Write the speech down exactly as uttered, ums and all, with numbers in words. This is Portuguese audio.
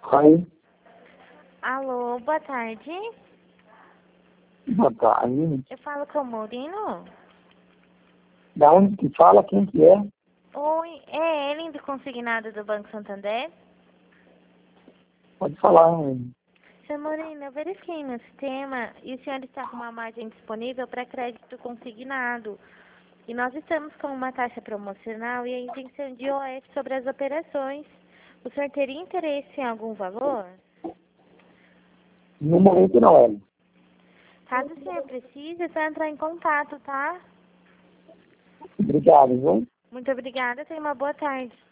Oi, Alô, boa tarde. boa tarde. Eu falo com o Murilo. Da onde que fala? Quem que é? Oi, é Ellen do Consignado do Banco Santander? Pode falar. hein? Seu Murilo, eu verifiquei no sistema e o senhor está com uma margem disponível para crédito consignado. E nós estamos com uma taxa promocional e a isenção de I O F sobre as operações. O senhor teria interesse em algum valor? No momento não, é. Caso o senhor precise, é só entrar em contato, tá? Obrigado, viu? Muito obrigada, tenha uma boa tarde.